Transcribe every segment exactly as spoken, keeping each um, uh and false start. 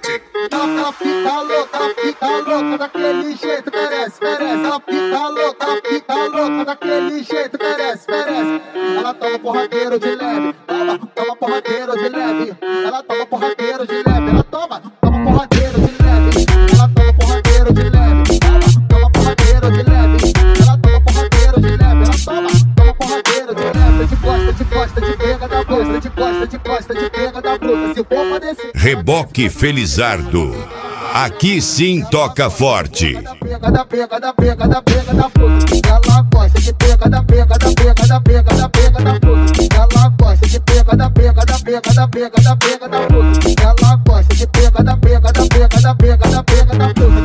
Ela fica louca, ela fica louca daquele jeito, merece, merece. Ela fica louca, ela fica louca daquele jeito, merece, merece. Ela toma porradeiro de leve, toma, toma porradeiro de leve. Ela toma porradeiro de leve, ela toma, toma porradeiro de leve. Ela toma porradeiro de leve, toma, toma porradeiro de leve. Ela toma porradeiro de leve, ela toma, toma porradeiro de leve. De costa, de costa, de pega da blusa, de costa, de costa, de pega da blusa. Se for pra descer. Reboque Felizardo. Aqui sim toca forte. Pega da pega da pega da pega da blusa. Ela gosta de pega da pega da pega da pega da pega da blusa. Ela gosta de pega da pega da pega da pega da pega da blusa. Ela gosta de pega da pega da pega da pega da pega da blusa.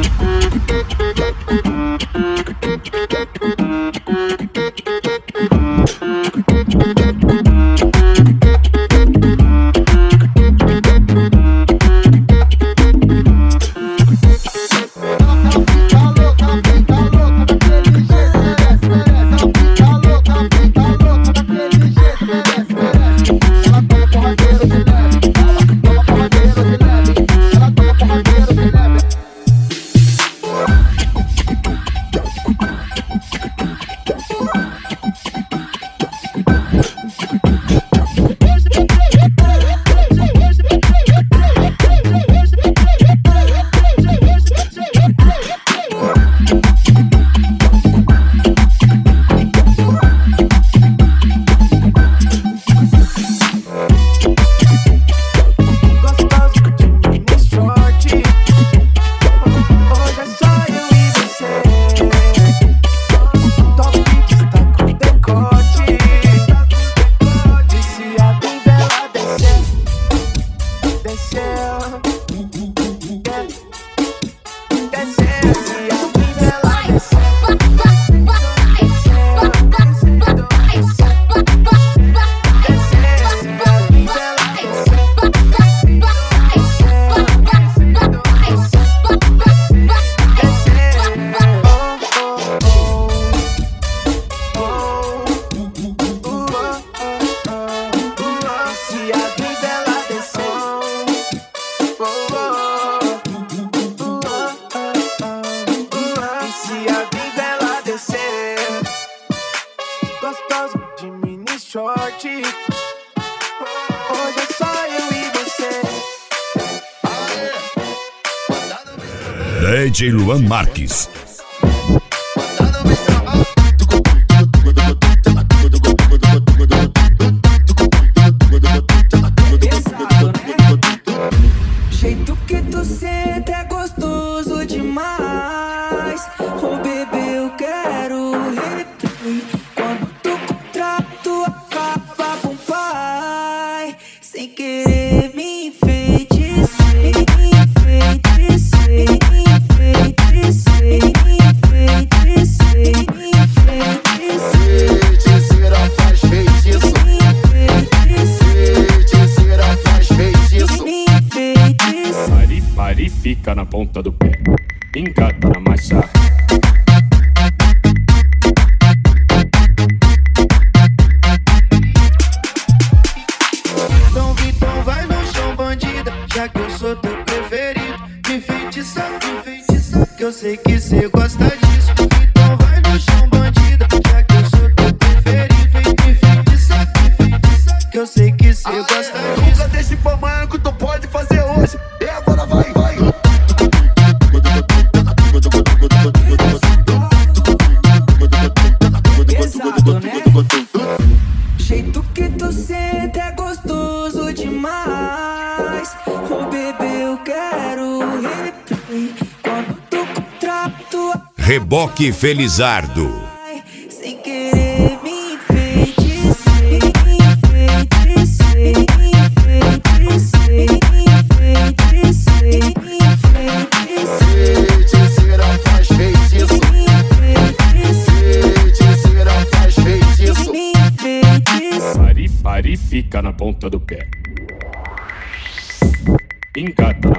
Hoje é só eu e você. D J Luan Marques. Jeito que tu sente é gostoso demais. Oh bebê, eu quero replay. Quando tu contrato acaba com o pai. Sem querer me enfeitiçei, me enfeitiçei, me enfeitiçei, me enfeitiçei, me enfeitiçei. Feiticeira faz feitiço. Me enfeitiçei. Feiticeira faz feitiço. Me enfeitiçei. Mari, Mari fica na ponta do pé, engata na marcha. Então Vitão vai no chão, bandida, já que eu sou teu preferido. Me feitiça, me feitiça, que eu sei que cê gosta disso. Então vai no chão, bandida, já que eu sou teu preferido. Me feitiça, me feitiça, que eu sei que cê gosta disso. Nunca deixe pra amanhã que tu pode fazer hoje. E agora vai, vai. Pesado, né? Jeito que tu sente é gostoso demais. Oh bebê, eu quero replay. Quando tu contrato Reboque Felizardo. sem querer me enfeitiçei, me enfeitiçei, me enfeitiçei, me enfeitiçei, me enfeitiçei. Feiticeira faz feitiço. Me enfeitiçei, Feiticeira faz feitiço. me enfeitiçei. Mari, Mari fica na ponta do pé, engata na